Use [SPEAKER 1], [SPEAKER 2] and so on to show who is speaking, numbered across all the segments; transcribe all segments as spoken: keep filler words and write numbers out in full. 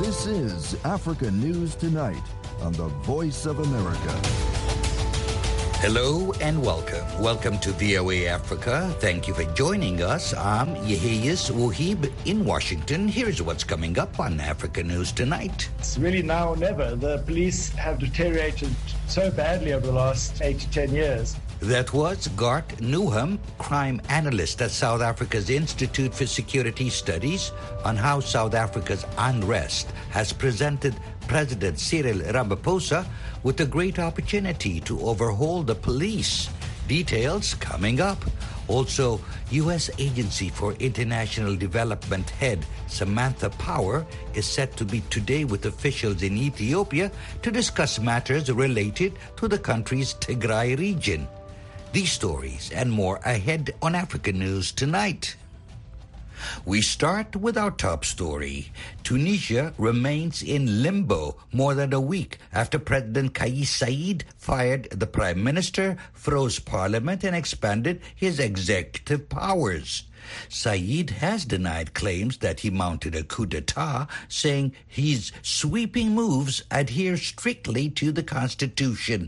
[SPEAKER 1] This is Africa News Tonight on the Voice of America.
[SPEAKER 2] Hello and welcome. Welcome to V O A Africa. Thank you for joining us. I'm Yehiyas Wuhib in Washington. Here's what's coming up on Africa News Tonight.
[SPEAKER 3] It's really now or never. The police have deteriorated so badly over the last eight to ten years.
[SPEAKER 2] That was Gart Newham, crime analyst at South Africa's Institute for Security Studies, on how South Africa's unrest has presented President Cyril Ramaphosa with a great opportunity to overhaul the police. Details coming up. Also, U S Agency for International Development head Samantha Power is set to meet today with officials in Ethiopia to discuss matters related to the country's Tigray region. These stories and more ahead on Africa News Tonight. We start with our top story. Tunisia remains in limbo more than a week after President Kais Saied fired the Prime Minister, froze Parliament, and expanded his executive powers. Saied has denied claims that he mounted a coup d'etat, saying his sweeping moves adhere strictly to the constitution.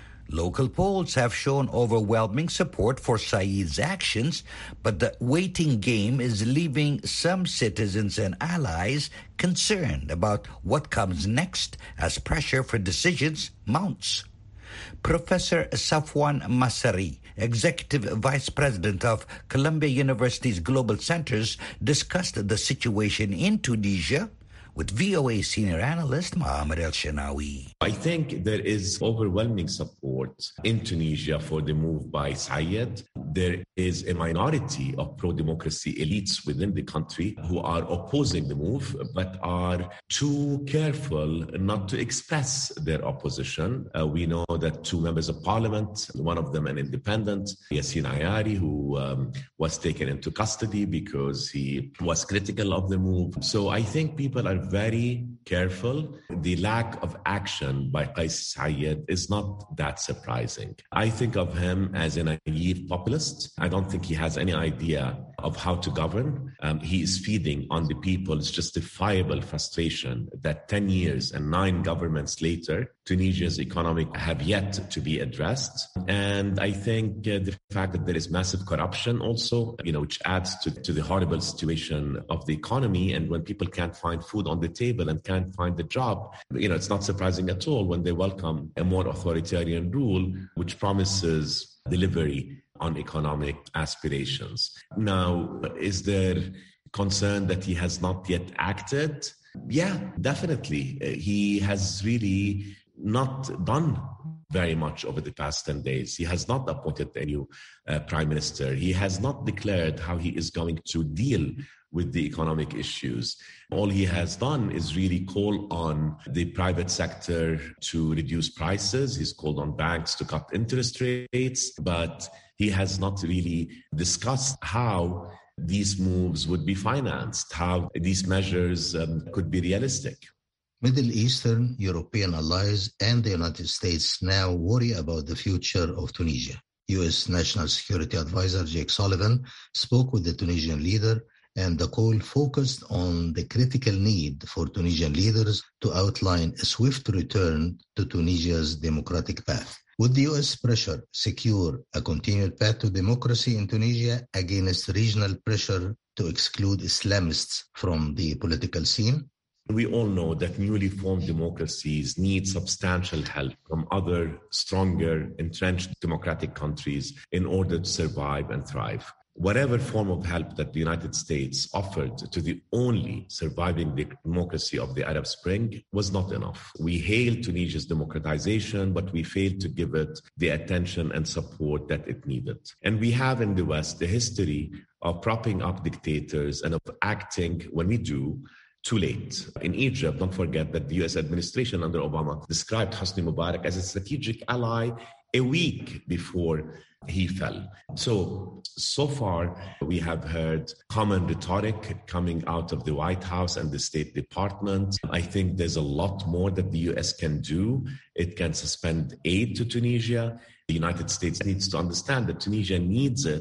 [SPEAKER 2] Local polls have shown overwhelming support for Saied's actions, but the waiting game is leaving some citizens and allies concerned about what comes next as pressure for decisions mounts. Professor Safwan Masari, Executive Vice President of Columbia University's Global Centers, discussed the situation in Tunisia with V O A senior analyst Mohamed El-Shenawi.
[SPEAKER 4] I think there is overwhelming support in Tunisia for the move by Saied. There is a minority of pro-democracy elites within the country who are opposing the move, but are too careful not to express their opposition. Uh, we know that two members of parliament, one of them an independent, Yassine Ayari, who um, was taken into custody because he was critical of the move. So I think people are very careful. The lack of action by Kais Saied is not that surprising. I think of him as a naive populist. I don't think he has any idea of how to govern. Um, he is feeding on the people's justifiable frustration that ten years and nine governments later, Tunisia's economy have yet to be addressed. And I think uh, the fact that there is massive corruption also, you know, which adds to, to the horrible situation of the economy. And when people can't find food on the table and can't find a job, you know, it's not surprising at all when they welcome a more authoritarian rule, which promises delivery on economic aspirations. Now, is there concern that he has not yet acted? Yeah, definitely. He has really not done very much over the past ten days. He has not appointed a new uh, prime minister. He has not declared how he is going to deal with the economic issues. All he has done is really call on the private sector to reduce prices. He's called on banks to cut interest rates, but he has not really discussed how these moves would be financed, how these measures um, could be realistic.
[SPEAKER 5] Middle Eastern, European allies, and the United States now worry about the future of Tunisia. U S National Security Advisor Jake Sullivan spoke with the Tunisian leader, and the call focused on the critical need for Tunisian leaders to outline a swift return to Tunisia's democratic path. Would the U S pressure secure a continued path to democracy in Tunisia against regional pressure to exclude Islamists from the political scene?
[SPEAKER 4] We all know that newly formed democracies need substantial help from other, stronger, entrenched democratic countries in order to survive and thrive. Whatever form of help that the United States offered to the only surviving democracy of the Arab Spring was not enough. We hailed Tunisia's democratization, but we failed to give it the attention and support that it needed. And we have in the West a history of propping up dictators and of acting, when we do, too late. In Egypt, don't forget that the U S administration under Obama described Hosni Mubarak as a strategic ally a week before he fell. So, so far, we have heard common rhetoric coming out of the White House and the State Department. I think there's a lot more that the U S can do. It can suspend aid to Tunisia. The United States needs to understand that Tunisia needs it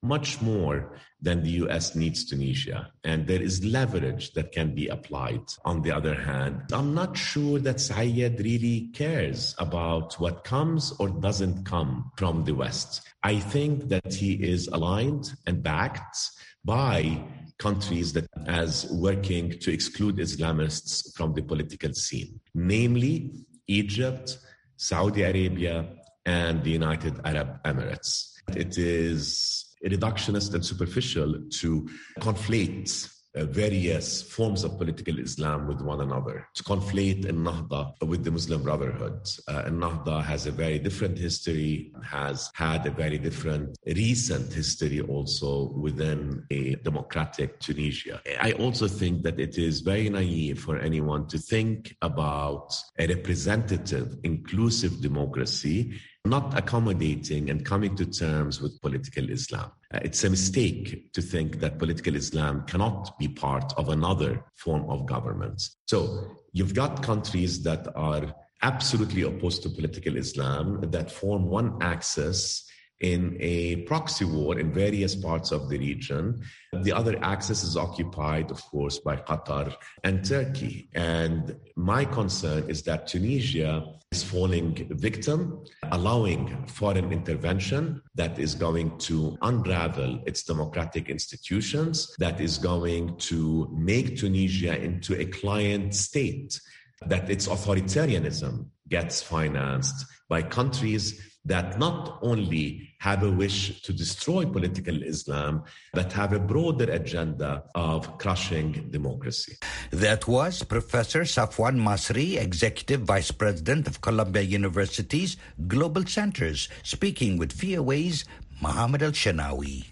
[SPEAKER 4] much more than the U S needs Tunisia. And there is leverage that can be applied. On the other hand, I'm not sure that Sayed really cares about what comes or doesn't come from the West. I think that he is aligned and backed by countries that as working to exclude Islamists from the political scene, namely Egypt, Saudi Arabia, and the United Arab Emirates. It is reductionist and superficial to conflate uh, various forms of political Islam with one another, to conflate Ennahda with the Muslim Brotherhood. Uh, Ennahda has a very different history, has had a very different recent history also within a democratic Tunisia. I also think that it is very naive for anyone to think about a representative, inclusive democracy not accommodating and coming to terms with political Islam. Uh, it's a mistake to think that political Islam cannot be part of another form of government. So you've got countries that are absolutely opposed to political Islam that form one axis in a proxy war in various parts of the region. The other axis is occupied, of course, by Qatar and Turkey. And my concern is that Tunisia is falling victim, allowing foreign intervention that is going to unravel its democratic institutions, that is going to make Tunisia into a client state, that its authoritarianism gets financed by countries that not only have a wish to destroy political Islam, but have a broader agenda of crushing democracy.
[SPEAKER 2] That was Professor Safwan Masri, Executive Vice President of Columbia University's Global Centers, speaking with V O A's Mohammed Al-Shanawi.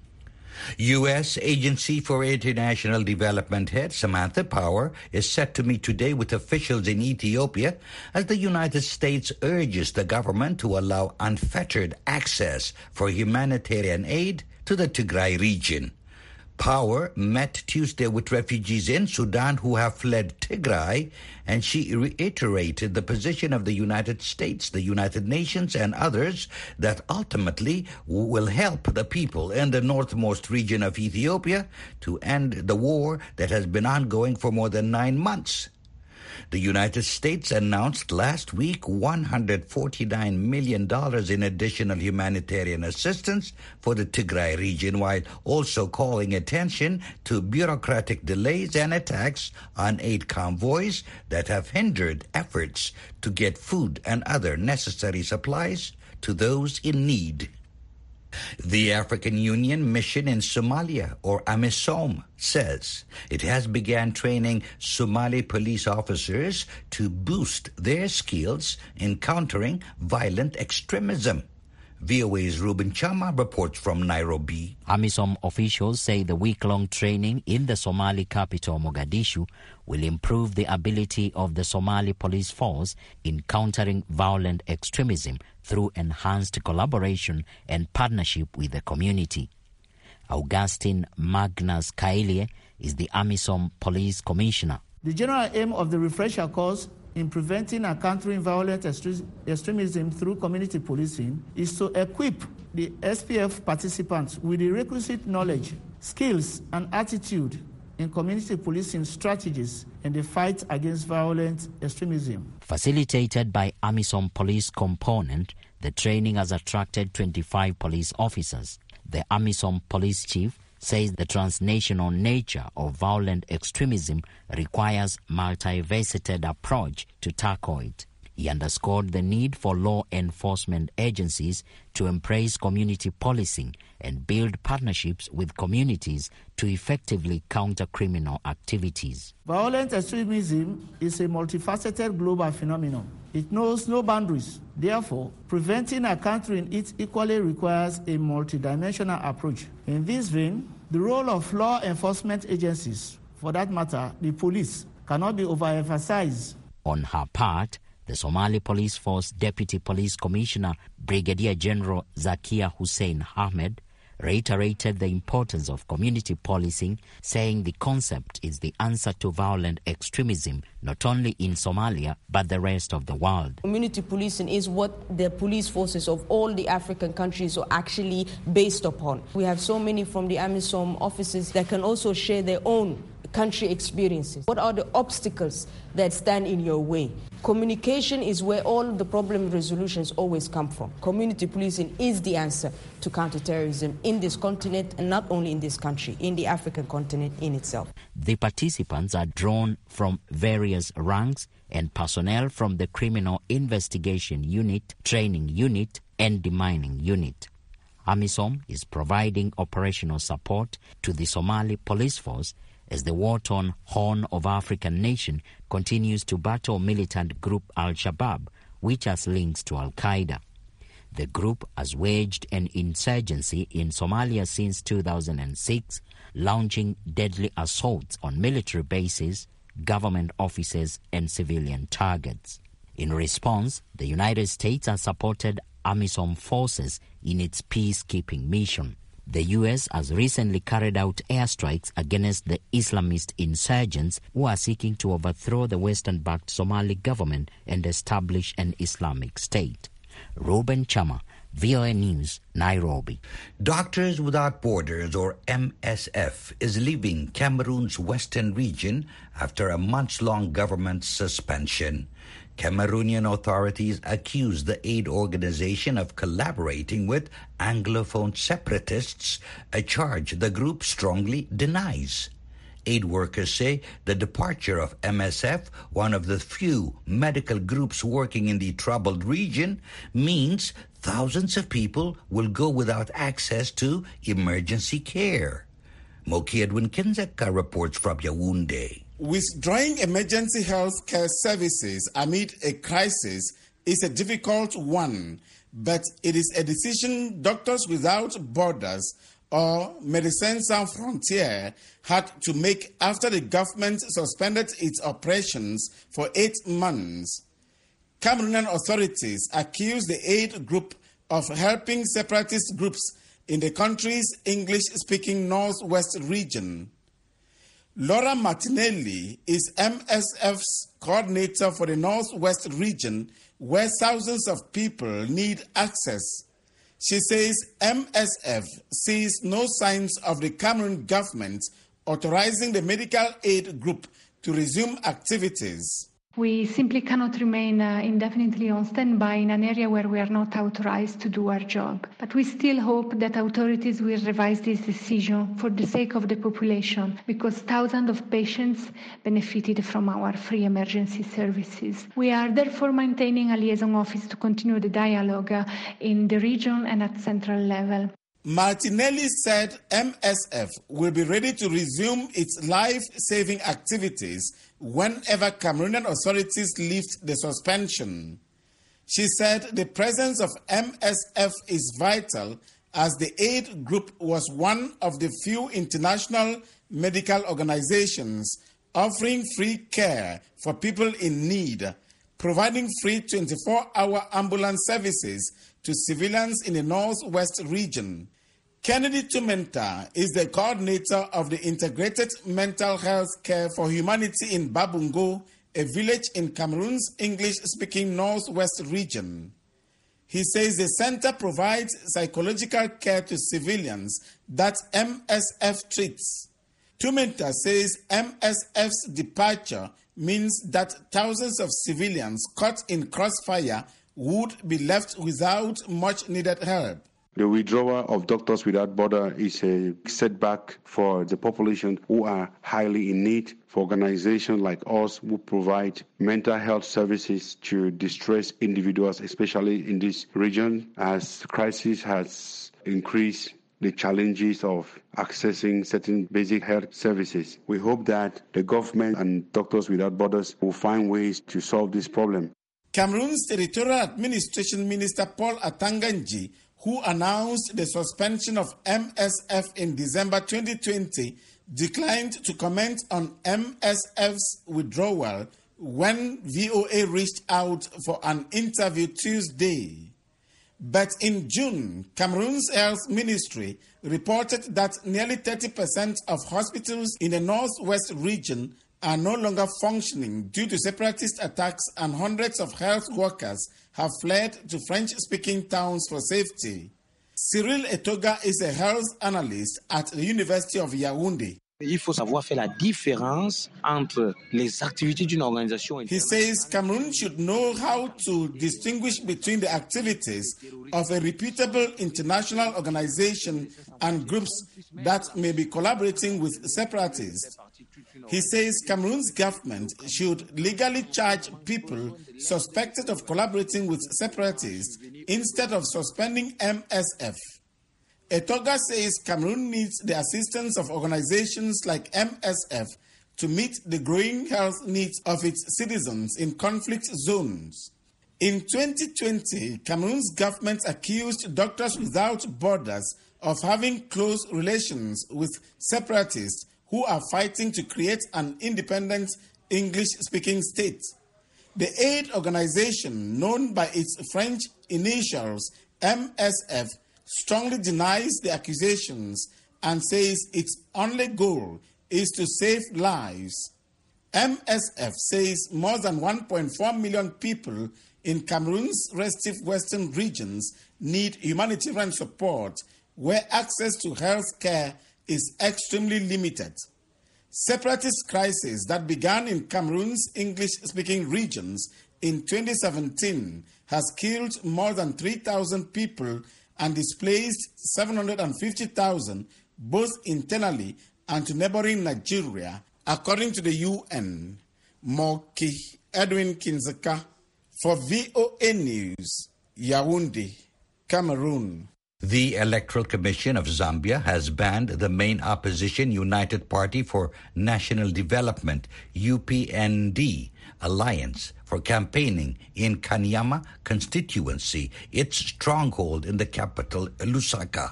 [SPEAKER 2] U S Agency for International Development head Samantha Power is set to meet today with officials in Ethiopia as the United States urges the government to allow unfettered access for humanitarian aid to the Tigray region. Power met Tuesday with refugees in Sudan who have fled Tigray, and she reiterated the position of the United States, the United Nations, and others that ultimately will help the people in the northmost region of Ethiopia to end the war that has been ongoing for more than nine months. The United States announced last week one hundred forty-nine million dollars in additional humanitarian assistance for the Tigray region, while also calling attention to bureaucratic delays and attacks on aid convoys that have hindered efforts to get food and other necessary supplies to those in need. The African Union mission in Somalia, or AMISOM, says it has begun training Somali police officers to boost their skills in countering violent extremism. V O A's Ruben Chama reports from Nairobi.
[SPEAKER 6] AMISOM officials say the week-long training in the Somali capital, Mogadishu, will improve the ability of the Somali police force in countering violent extremism through enhanced collaboration and partnership with the community. Augustine Magnus Kailie is the AMISOM police commissioner.
[SPEAKER 7] The general aim of the refresher course in preventing and countering violent extremism through community policing is to equip the S P F participants with the requisite knowledge, skills, and attitude in community policing strategies in the fight against violent extremism.
[SPEAKER 6] Facilitated by AMISOM police component, the training has attracted twenty-five police officers. The AMISOM police chief says the transnational nature of violent extremism requires multifaceted approach to tackle it. He underscored the need for law enforcement agencies to embrace community policing and build partnerships with communities to effectively counter criminal activities.
[SPEAKER 7] Violent extremism is a multifaceted global phenomenon. It knows no boundaries. Therefore, preventing and countering it equally requires a multidimensional approach. In this vein, the role of law enforcement agencies, for that matter, the police, cannot be overemphasized.
[SPEAKER 6] On her part, the Somali Police Force Deputy Police Commissioner, Brigadier General Zakia Hussein Ahmed, reiterated the importance of community policing, saying the concept is the answer to violent extremism, not only in Somalia, but the rest of the world.
[SPEAKER 8] Community policing is what the police forces of all the African countries are actually based upon. We have so many from the AMISOM offices that can also share their own country experiences. What are the obstacles that stand in your way? Communication is where all the problem resolutions always come from. Community policing is the answer to counterterrorism in this continent, and not only in this country, in the African continent in itself.
[SPEAKER 6] The participants are drawn from various ranks and personnel from the Criminal Investigation Unit, Training Unit, and Demining Unit. AMISOM is providing operational support to the Somali police force as the war-torn Horn of African nation continues to battle militant group Al-Shabaab, which has links to Al-Qaeda. The group has waged an insurgency in Somalia since two thousand six, launching deadly assaults on military bases, government offices, and civilian targets. In response, the United States has supported AMISOM forces in its peacekeeping mission. The U S has recently carried out airstrikes against the Islamist insurgents who are seeking to overthrow the Western-backed Somali government and establish an Islamic State. Ruben Chama, V O A News, Nairobi.
[SPEAKER 2] Doctors Without Borders, or M S F, is leaving Cameroon's western region after a months-long government suspension. Cameroonian authorities accuse the aid organization of collaborating with Anglophone separatists, a charge the group strongly denies. Aid workers say the departure of M S F, one of the few medical groups working in the troubled region, means thousands of people will go without access to emergency care. Moki Edwin Kinzeka reports from Yaoundé.
[SPEAKER 9] Withdrawing emergency health care services amid a crisis is a difficult one, but it is a decision Doctors Without Borders or Médecins Sans Frontières had to make after the government suspended its operations for eight months. Cameroonian authorities accuse the aid group of helping separatist groups in the country's English-speaking Northwest region. Laura Martinelli is M S F's coordinator for the Northwest region, where thousands of people need access. She says M S F sees no signs of the Cameroon government authorizing the medical aid group to resume activities.
[SPEAKER 10] We simply cannot remain uh, indefinitely on standby in an area where we are not authorized to do our job. But we still hope that authorities will revise this decision for the sake of the population, because thousands of patients benefited from our free emergency services. We are therefore maintaining a liaison office to continue the dialogue uh, in the region and at central level.
[SPEAKER 9] Martinelli said M S F will be ready to resume its life-saving activities whenever Cameroonian authorities lift the suspension. She said the presence of M S F is vital, as the aid group was one of the few international medical organizations offering free care for people in need, providing free twenty-four hour ambulance services to civilians in the Northwest region. Kennedy Tumenta is the coordinator of the Integrated Mental Health Care for Humanity in Babungo, a village in Cameroon's English-speaking Northwest region. He says the center provides psychological care to civilians that M S F treats. Tumenta says M S F's departure means that thousands of civilians caught in crossfire would be left without much needed help.
[SPEAKER 11] The withdrawal of Doctors Without Borders is a setback for the population who are highly in need, for organizations like us who provide mental health services to distressed individuals, especially in this region, as the crisis has increased the challenges of accessing certain basic health services. We hope that the government and Doctors Without Borders will find ways to solve this problem.
[SPEAKER 9] Cameroon's Territorial Administration Minister Paul Atanganji, who announced the suspension of M S F in December twenty twenty, declined to comment on M S F's withdrawal when V O A reached out for an interview Tuesday. But in June, Cameroon's health ministry reported that nearly thirty percent of hospitals in the northwest region are no longer functioning due to separatist attacks, and hundreds of health workers have fled to French-speaking towns for safety. Cyril Etoga is a health analyst at the University of Yaoundé.
[SPEAKER 12] Il faut savoir faire la différence entre les activités d'une organisation.
[SPEAKER 9] He says Cameroon should know how to distinguish between the activities of a reputable international organization and groups that may be collaborating with separatists. He says Cameroon's government should legally charge people suspected of collaborating with separatists instead of suspending M S F. Etoga says Cameroon needs the assistance of organizations like M S F to meet the growing health needs of its citizens in conflict zones. In twenty twenty, Cameroon's government accused Doctors Without Borders of having close relations with separatists who are fighting to create an independent English-speaking state. The aid organization, known by its French initials M S F, strongly denies the accusations and says its only goal is to save lives. M S F says more than one point four million people in Cameroon's restive western regions need humanitarian support, where access to health care is extremely limited. Separatist crisis that began in Cameroon's English-speaking regions in twenty seventeen has killed more than three thousand people and displaced seven hundred fifty thousand, both internally and to neighboring Nigeria, according to the U N. Moki Edwin Kinzeka for V O A News, Yaoundé, Cameroon.
[SPEAKER 2] The Electoral Commission of Zambia has banned the main opposition United Party for National Development, U P N D, alliance for campaigning in Kanyama constituency, its stronghold in the capital, Lusaka.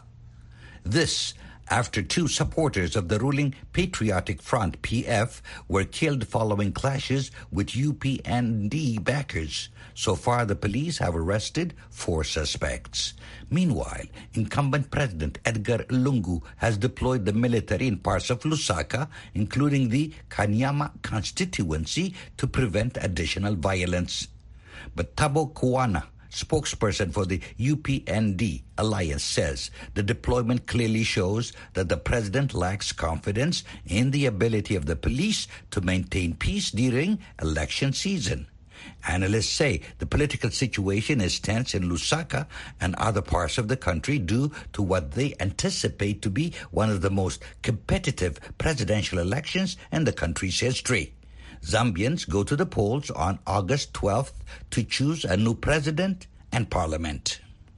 [SPEAKER 2] This after two supporters of the ruling Patriotic Front, P F, were killed following clashes with U P N D backers. So far, the police have arrested four suspects. Meanwhile, incumbent President Edgar Lungu has deployed the military in parts of Lusaka, including the Kanyama constituency, to prevent additional violence. But Thabo Kuwana, spokesperson for the U P N D alliance, says the deployment clearly shows that the president lacks confidence in the ability of the police to maintain peace during election season. Analysts say the political situation is tense in Lusaka and other parts of the country due to what they anticipate to be one of the most competitive presidential elections in the country's history. Zambians go to the polls on August twelfth to choose a new president and parliament.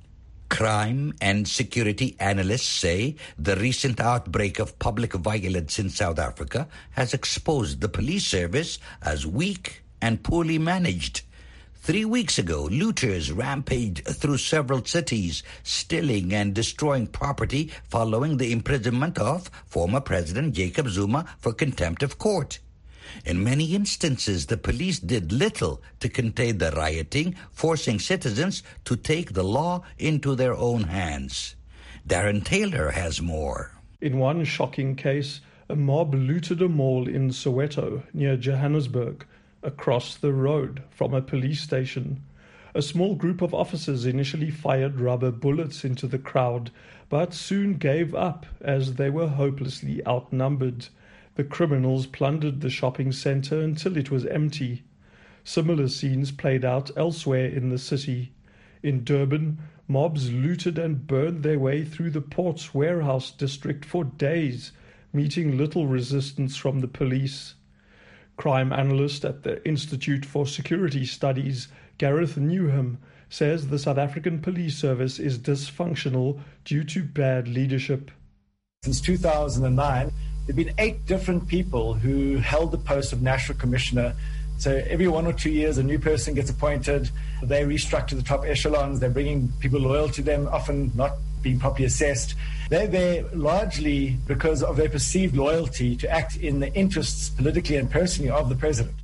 [SPEAKER 2] Crime and security analysts say the recent outbreak of public violence in South Africa has exposed the police service as weak and poorly managed. Three weeks ago, looters rampaged through several cities, stealing and destroying property following the imprisonment of former President Jacob Zuma for contempt of court. In many instances, the police did little to contain the rioting, forcing citizens to take the law into their own hands. Darren Taylor has more.
[SPEAKER 13] In one shocking case, a mob looted a mall in Soweto, near Johannesburg, across the road from a police station. A small group of officers initially fired rubber bullets into the crowd, but soon gave up as they were hopelessly outnumbered. The criminals plundered the shopping center until it was empty. Similar scenes played out elsewhere in the city. In Durban, mobs looted and burned their way through the port's warehouse district for days, meeting little resistance from the police. Crime analyst at the Institute for Security Studies, Gareth Newham, says the South African police service is dysfunctional due to bad leadership.
[SPEAKER 3] Since two thousand nine, there have been eight different people who held the post of National Commissioner. So every one or two years, a new person gets appointed. They restructure the top echelons. They're bringing people loyal to them, often not being properly assessed. They're there largely because of their perceived loyalty to act in the interests politically and personally of the president.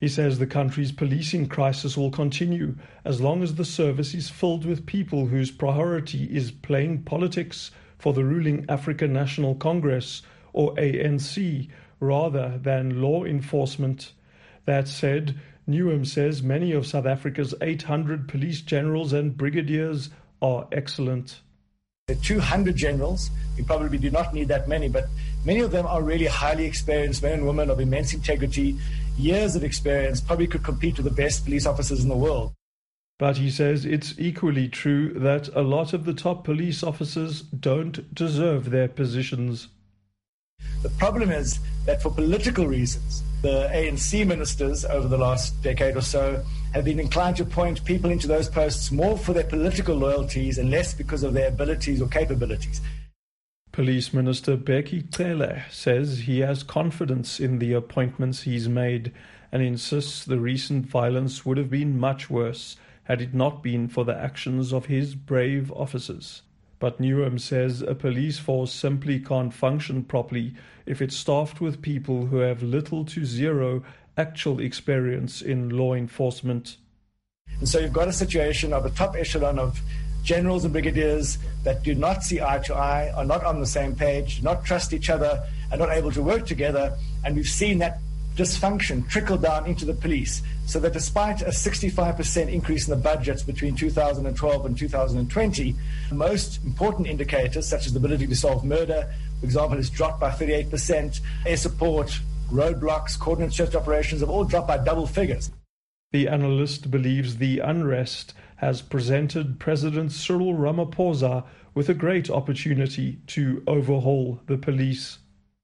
[SPEAKER 13] He says the country's policing crisis will continue as long as the service is filled with people whose priority is playing politics for the ruling African National Congress, or A N C, rather than law enforcement. That said, Newham says many of South Africa's eight hundred police generals and brigadiers are excellent.
[SPEAKER 3] There are two hundred generals. We probably do not need that many, but many of them are really highly experienced men and women of immense integrity, years of experience, probably could compete with the best police officers in the world.
[SPEAKER 13] But he says it's equally true that a lot of the top police officers don't deserve their positions.
[SPEAKER 3] The problem is that for political reasons, the A N C ministers over the last decade or so have been inclined to appoint people into those posts more for their political loyalties and less because of their abilities or capabilities.
[SPEAKER 13] Police Minister Bheki Cele says he has confidence in the appointments he's made and insists the recent violence would have been much worse had it not been for the actions of his brave officers. But Newham says a police force simply can't function properly if it's staffed with people who have little to zero actual experience in law enforcement.
[SPEAKER 3] And so you've got a situation of a top echelon of generals and brigadiers that do not see eye to eye, are not on the same page, do not trust each other, are not able to work together. And we've seen that dysfunction trickle down into the police. So that despite a sixty-five percent increase in the budgets between two thousand twelve and two thousand twenty, most important indicators, such as the ability to solve murder, for example, has dropped by thirty-eight percent. Air support, roadblocks, coordinate search operations have all dropped by double figures.
[SPEAKER 13] The analyst believes the unrest has presented President Cyril Ramaphosa with a great opportunity to overhaul the police.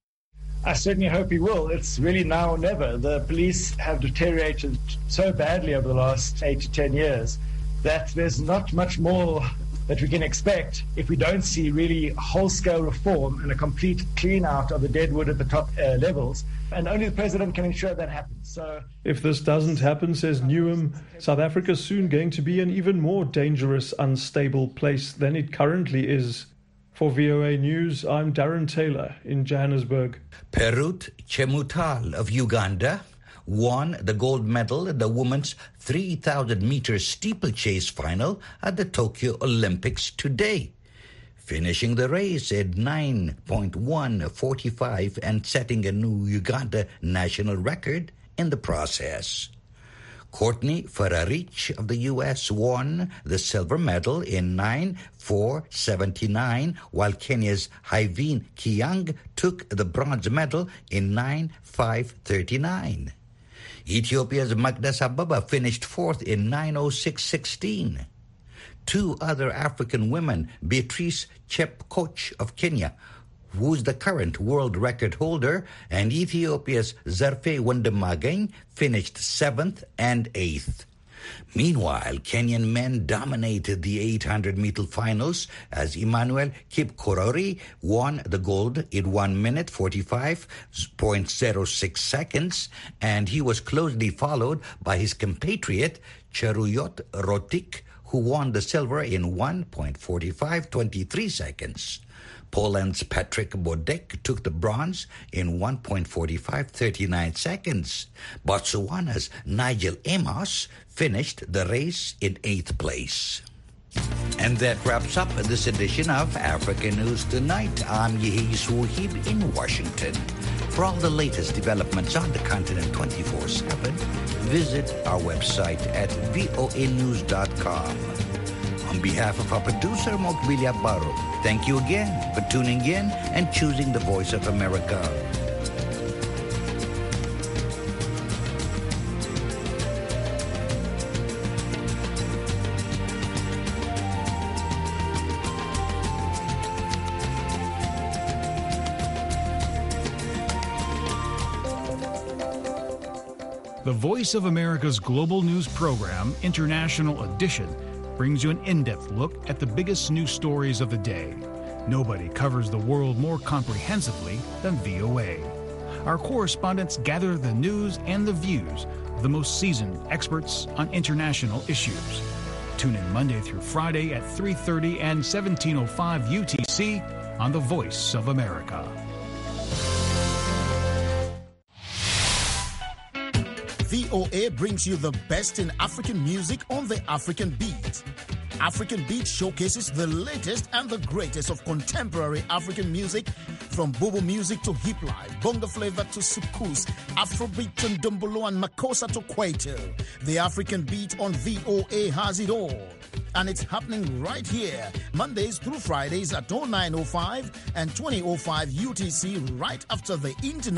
[SPEAKER 3] I certainly hope he will. It's really now or never. The police have deteriorated so badly over the last eight to ten years that there's not much more that we can expect if we don't see really whole-scale reform and a complete clean-out of the deadwood at the top uh, levels. And only the president can ensure that happens. So,
[SPEAKER 13] if this doesn't happen, says Newham, South Africa's soon going to be an even more dangerous, unstable place than it currently is. For V O A News, I'm Darren Taylor in Johannesburg.
[SPEAKER 2] Perut Chemutal of Uganda won the gold medal in the women's three thousand meter steeplechase final at the Tokyo Olympics today, finishing the race at nine point one four five and setting a new Uganda national record in the process. Courtney Ferrarich of the U S won the silver medal in nine four seventy-nine, while Kenya's Hyvin Kiang took the bronze medal in nine five thirty-nine. Ethiopia's Magda Sababa finished fourth in nine oh six sixteen. Two other African women, Beatrice Chepkoech of Kenya, who's the current world record holder, and Ethiopia's Zarfe Wendemageng finished seventh and eighth. Meanwhile, Kenyan men dominated the eight hundred meter finals as Emmanuel Kipkorori won the gold in one minute forty-five point oh six seconds, and he was closely followed by his compatriot Cheruyot Rotik, who won the silver in one point four five two three seconds. Poland's Patrick Bodek took the bronze in one point four five three nine seconds. Botswana's Nigel Amos finished the race in eighth place. And that wraps up this edition of Africa News Tonight. I'm Yehi Suhib in Washington. For all the latest developments on the continent twenty-four seven, visit our website at voa news dot com. On behalf of our producer, Mokbilia Baro, thank you again for tuning in and choosing the Voice of America.
[SPEAKER 14] The Voice of America's global news program, International Edition, brings you an in-depth look at the biggest news stories of the day. Nobody covers the world more comprehensively than V O A. Our correspondents gather the news and the views of the most seasoned experts on international issues. Tune in Monday through Friday at three thirty and seventeen oh five U T C on The Voice of America.
[SPEAKER 15] V O A brings you the best in African music on the African Beat. African Beat showcases the latest and the greatest of contemporary African music, from Bobo music to hip life, bongo flavor to soukous, Afrobeat to Ndombolo and Makossa to Kwaito. The African Beat on V O A has it all. And it's happening right here, Mondays through Fridays at oh nine oh five and twenty oh five U T C, right after the international